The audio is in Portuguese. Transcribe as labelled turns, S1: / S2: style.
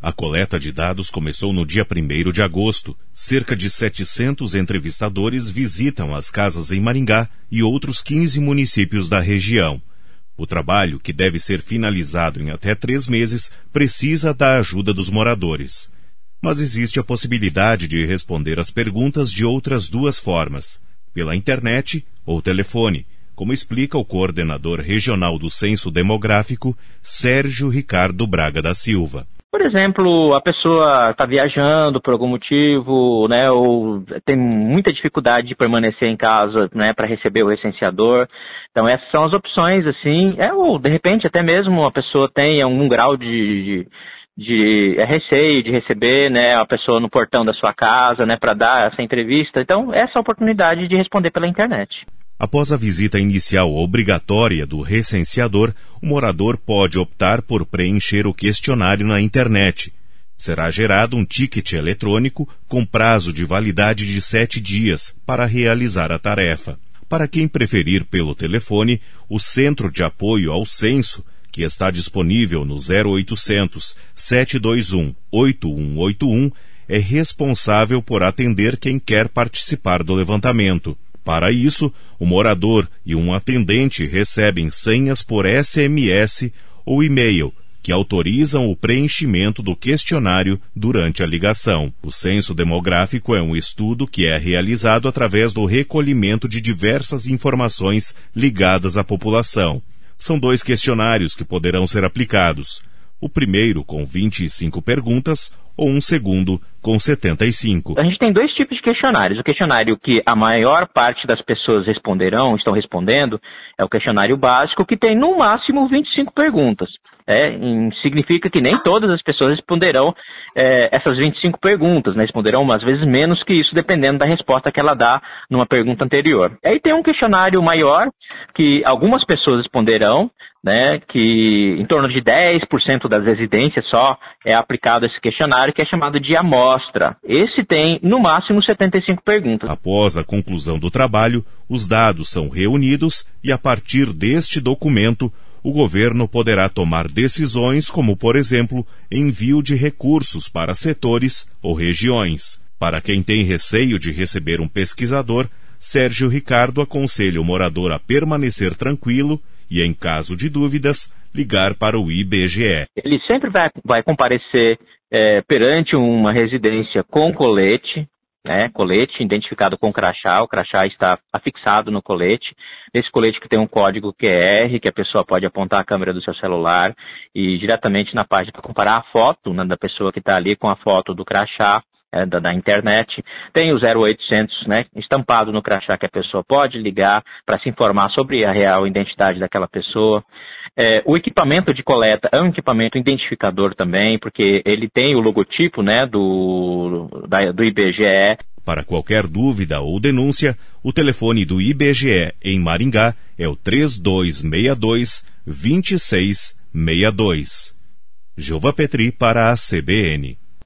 S1: A coleta de dados começou no dia 1º de agosto. Cerca de 700 entrevistadores visitam as casas em Maringá e outros 15 municípios da região. O trabalho, que deve ser finalizado em até 3 meses, precisa da ajuda dos moradores. Mas existe a possibilidade de responder as perguntas de outras 2 formas: pela internet ou telefone, como explica o coordenador regional do Censo Demográfico, Sérgio Ricardo Braga da Silva.
S2: Por exemplo, a pessoa está viajando por algum motivo, né, ou tem muita dificuldade de permanecer em casa, né, para receber o recenseador. Então essas são as opções, assim, ou de repente até mesmo a pessoa tem algum grau de receio de receber, né, a pessoa no portão da sua casa, né, para dar essa entrevista. Então essa é a oportunidade de responder pela internet.
S1: Após a visita inicial obrigatória do recenseador, o morador pode optar por preencher o questionário na internet. Será gerado um ticket eletrônico com prazo de validade de 7 dias para realizar a tarefa. Para quem preferir pelo telefone, o Centro de Apoio ao Censo, que está disponível no 0800 721 8181, é responsável por atender quem quer participar do levantamento. Para isso, o morador e um atendente recebem senhas por SMS ou e-mail, que autorizam o preenchimento do questionário durante a ligação. O censo demográfico é um estudo que é realizado através do recolhimento de diversas informações ligadas à população. São 2 questionários que poderão ser aplicados. O primeiro com 25 perguntas ou um segundo com 75.
S2: A gente tem 2 tipos de questionários. O questionário que a maior parte das pessoas estão respondendo, é o questionário básico, que tem no máximo 25 perguntas. Significa que nem todas as pessoas responderão essas 25 perguntas, né? Responderão às vezes menos que isso, dependendo da resposta que ela dá numa pergunta anterior. Aí tem um questionário maior, que algumas pessoas responderão, né, que em torno de 10% das residências só é aplicado esse questionário, que é chamado de amostra. Esse tem, no máximo, 75 perguntas.
S1: Após a conclusão do trabalho, os dados são reunidos e, a partir deste documento, o governo poderá tomar decisões como, por exemplo, envio de recursos para setores ou regiões. Para quem tem receio de receber um pesquisador, Sérgio Ricardo aconselha o morador a permanecer tranquilo e, em caso de dúvidas, ligar para o IBGE.
S2: Ele sempre vai comparecer perante uma residência com colete, né, colete identificado com crachá. O crachá está afixado no colete. Esse colete que tem um código QR, que a pessoa pode apontar a câmera do seu celular e diretamente na página para comparar a foto, né, da pessoa que está ali com a foto do crachá. Da internet. Tem o 0800, né, estampado no crachá, que a pessoa pode ligar para se informar sobre a real identidade daquela pessoa. O equipamento de coleta é um equipamento identificador também, porque ele tem o logotipo, né, do IBGE.
S1: Para qualquer dúvida ou denúncia, o telefone do IBGE em Maringá é o 3262-2662. Gilva Petri para a CBN.